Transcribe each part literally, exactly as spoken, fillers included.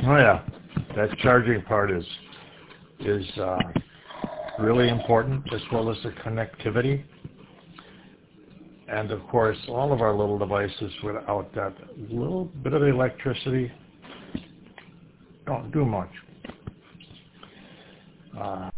Oh yeah, that charging part is is uh, really important, as well as the connectivity. And of course, all of our little devices without that little bit of electricity don't do much. Uh,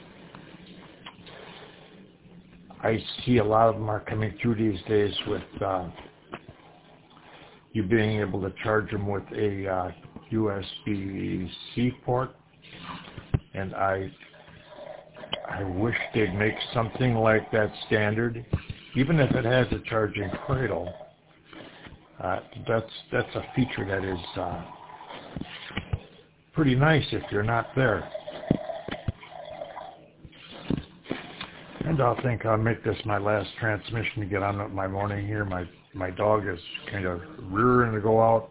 I see a lot of them are coming through these days with uh, you being able to charge them with a uh, U S B C port, and I I wish they'd make something like that standard, even if it has a charging cradle. Uh, that's that's a feature that is uh, pretty nice if you're not there. And I'll think I'll make this my last transmission to get on with my morning here. My my dog is kind of rearing to go out.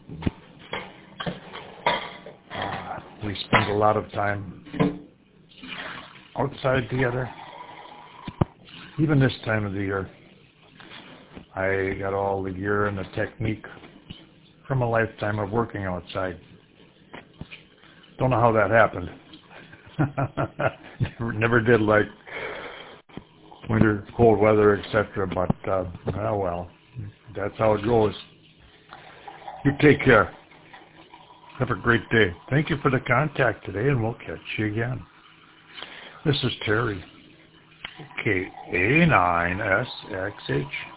Uh, we spend a lot of time outside together. Even this time of the year, I got all the gear and the technique from a lifetime of working outside. Don't know how that happened. never, never did like winter, cold weather, et cetera. But uh, oh well, that's how it goes. You take care. Have a great day. Thank you for the contact today, and we'll catch you again. This is Terry, K A nine S X H.